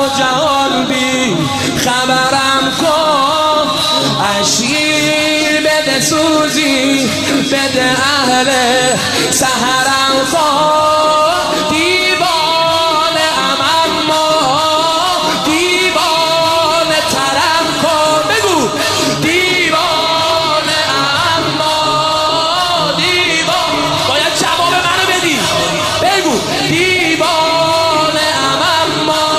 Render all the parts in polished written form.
جهان بی خبرم کن، اشکی بده سوزی بده اهل سحرم کن. دیوانه ام اما دیوانه ترم کن. بگو دیوانه اما دیوانه، باید جواب منو بدی. بگو دیوانه ام اما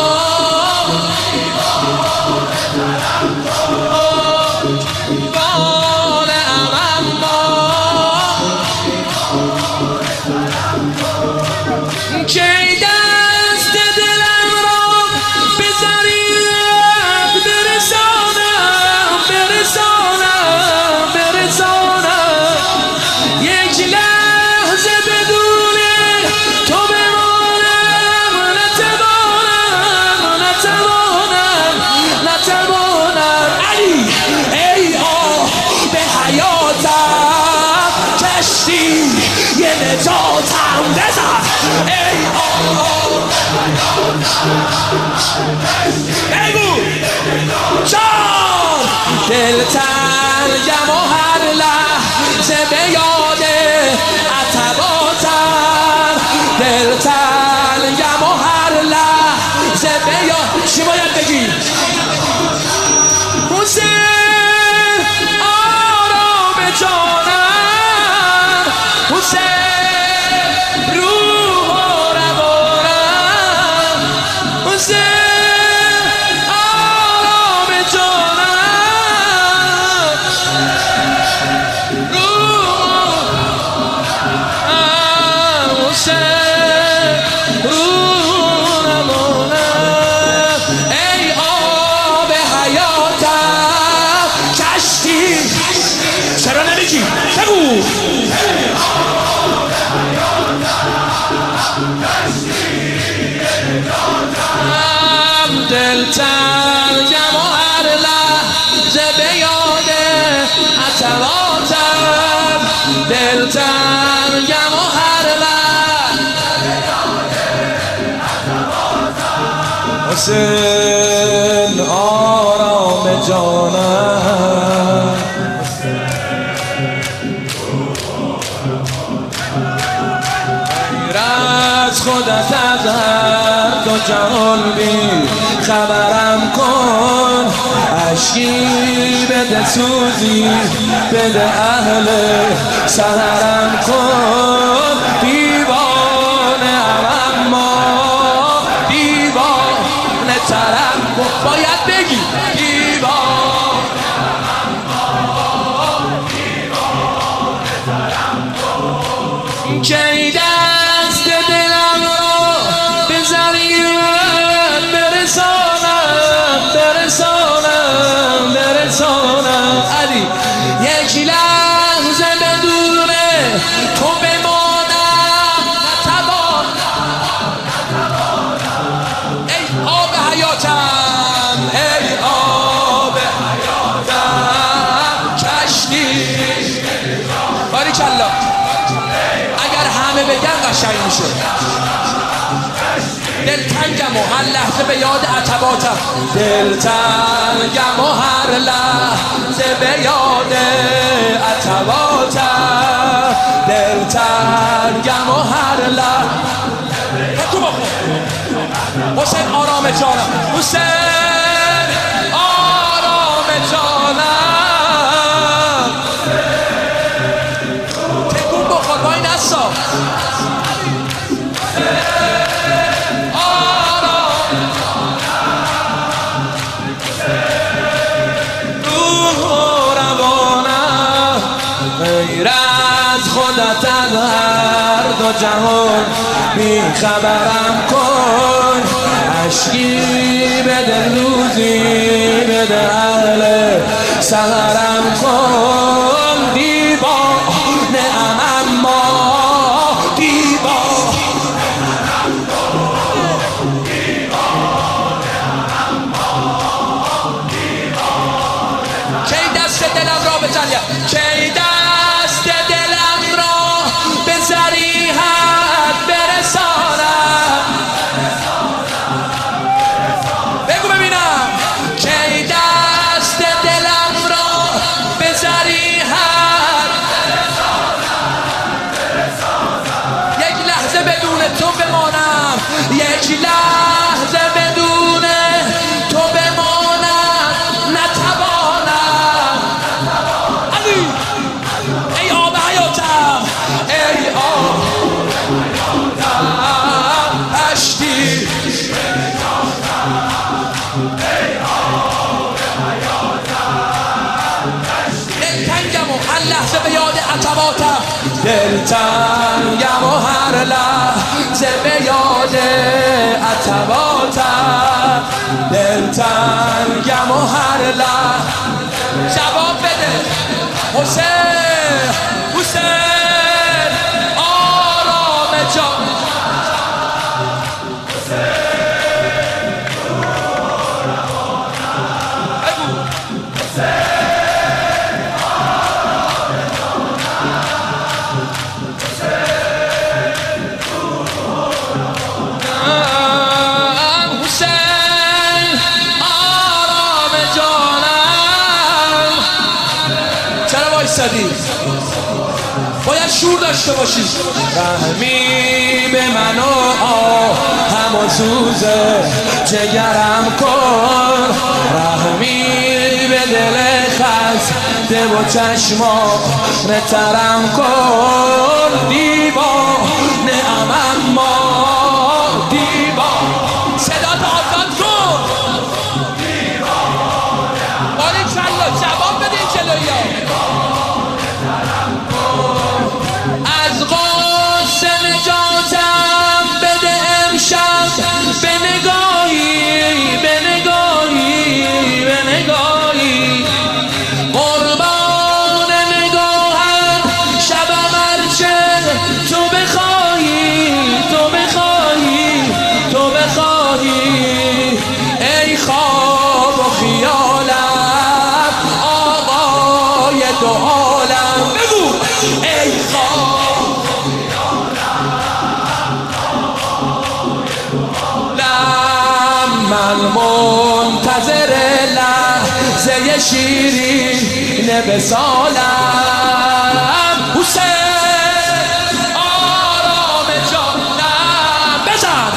کی دست دلم را به ضریعت برسانم یک لحظه بدون تو بمانم، نتوانم علی ای آه به حیاتم، کشتی یه نجاتم بزن ای آه. بگو جان دلتنگم و هر لحظه به یاد عتباتم، دلتنگم و هر لحظه به یاد. چی باید بگی؟ حسین آرام جانم، حسین روح و روانم، حسین آرام جانم، حسین روح و روانم. ای آب حیاتم، کشتی چرا نمیگی؟ بگو دلتنگم و هر لحظه به یاد عتباتم، دلتنگم و هر لحظه به یاد عتباتم. حسین آرام جانم، غیر از خودت از هر دو جهان بی خبرم کن، اشکی بده سوزی بده اهل سحرم کن. دیوانه ام اما دیوانه ترم کن. باید بگی دیوانه ام اما دیوانه ترم کن. کی دست دلم را به ضریعت برسانم علی، یک لحظه بدون تو بمانم، نتوانم. ای آب حیاتم، ای آب حیاتم، کشتی باریکلا. اگر همه بگن قشنگ میشه. دلتنگم و هر لحظه به یاد عتباتم، دلتنگم و هر لحظه به یاد عتباتم، دلتنگم و هر لحظه. تو بخون حسین آرام جانم، حسین آرام جانم. تکون بخور با این دستا. غیر از خودت از هر دو جهان بی خبرم کن، اشکی بده روزی بده اهل سحرم کن. دیوانه ام اما دیوانه کی دست دلم را بزنیم، کی دست دلم را به ضریعت برسانم، پشتی دلتنگم و هر لحظه به یاد عتباتم دلتنگم و هر لحظه به یاد عتباتم دلتنگم و هر لحظه جواب بده حسین حسین آرام جان باید شور داشته باشی رحمی به من و هم و سوز جگرم کن رحمی به دل خسته و چشمان ترم کن دیوانه ام اما دیوانه صدا تا آزاد کن باری چلا جواب بده این جلوی ها از قصه نجاتم بده امشب به نگاهی به نگاهی به نگاهی قربان نگاهت شبم هرچه تو بخواهی تو بخواهی تو بخواهی ای خواب و خیالم آقای دو عالم بگو ای خواب من منتظر لحظه شیرین وصالم حسین آرام جانم بزن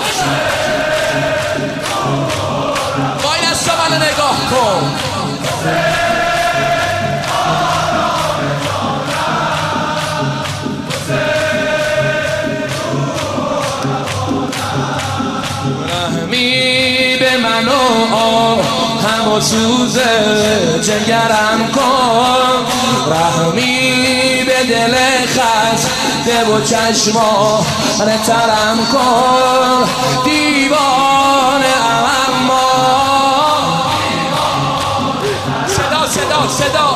با این از من نگاه کن رحمی به من و هم و سوز جگرم کن رحمی به دل خسته و چشمان ترم کن دیوانه اما صدا صدا صدا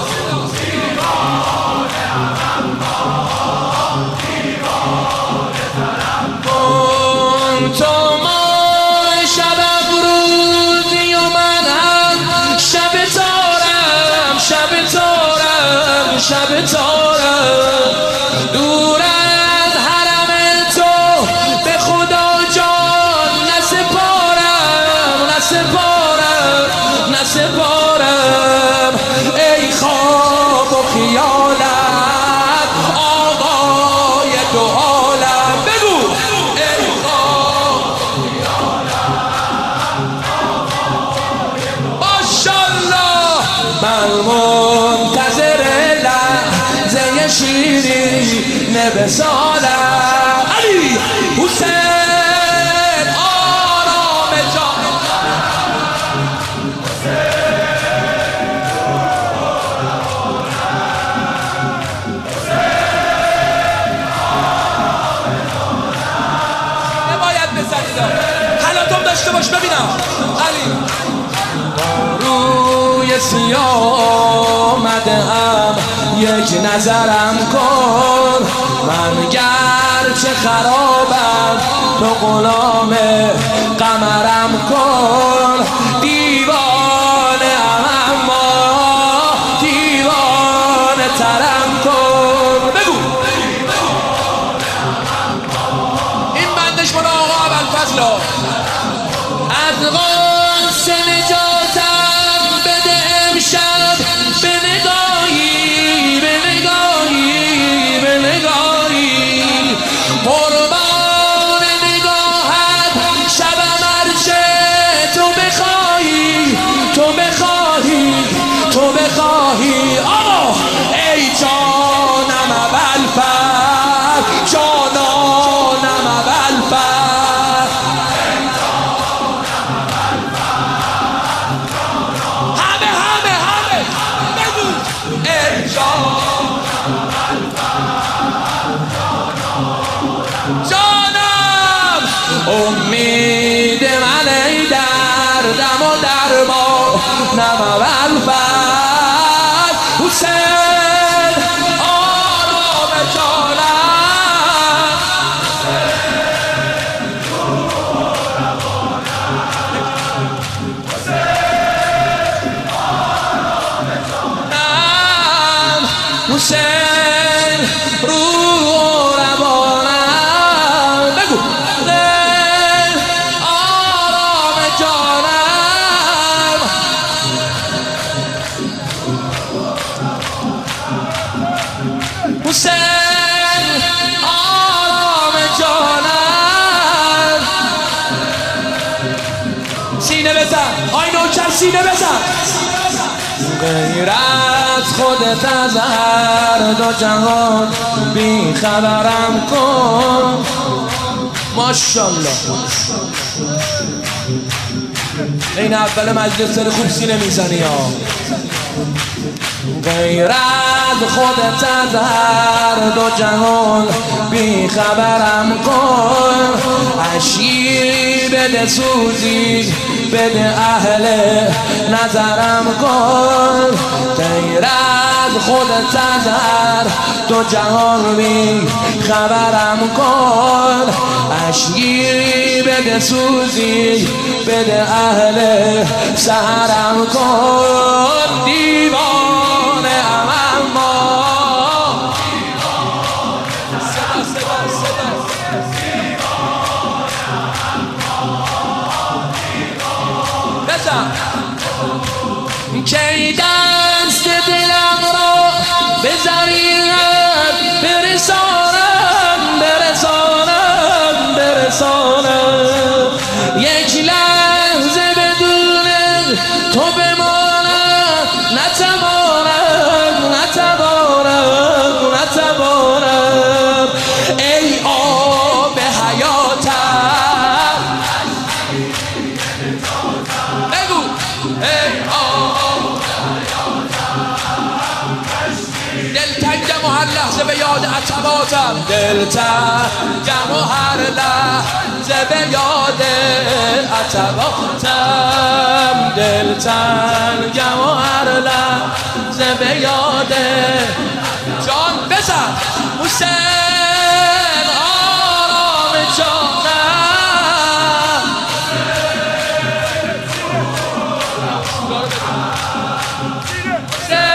شب تارم دور از حرم تو به خدا جان نسپارم نسپارم نسپارم ای خواب و خیالت آقای دو عالم بگو ای خواب و خیالت ماشالله من منتظر شیرین وصالم علی حسین آرام جان نباید بزنید حالاتم داشته باش ببینم علی روی سیاه آمده هم یک نظرم کن من گرچه خرابم تو غلام قمرم کن دیوانه اما دیوانه ترم کن بگو این بندش مال آقا ابوالفضل از قصه نجاتم بده امشب به نگاهی به نگاهی به نگاهی قربان نگاهت شبم هرچه تو بخواهی تو بخواهی تو بخواهی آقا ای جانم ابوالفضل جانانم ابوالفضل امید من ای دردم و درمانم اول فرد حسین آرام جانم حسین روح روانم بگو آرام جانم حسین آرام جانم سینه بزن آی نوکر سینه بزن غیرت خودت از هر دو جهان بی خبرم کن ماشالله این اول مجلس داره خوب سینه میزنی ها غیرت خودت از هر دو جهان بی خبرم کن عشیری بده سوزی بده اهل نظرم کن غیرت خودت از هر دو جهان بی خبرم کن عشیری بده سوزی بده اهل سحرم کن دیوانه اما کی دست دلم را به زریعت برسانم یک لحظه بدون تو بمانم نتوانم ای آب حیاتم بگو ای آب دلتنگم و هر لحظه به یاد عتباتم دلتنگم و هر لحظه به یاد عتباتم دلتنگم و هر لحظه به یاد جان بزن حسین آرام جانم حسین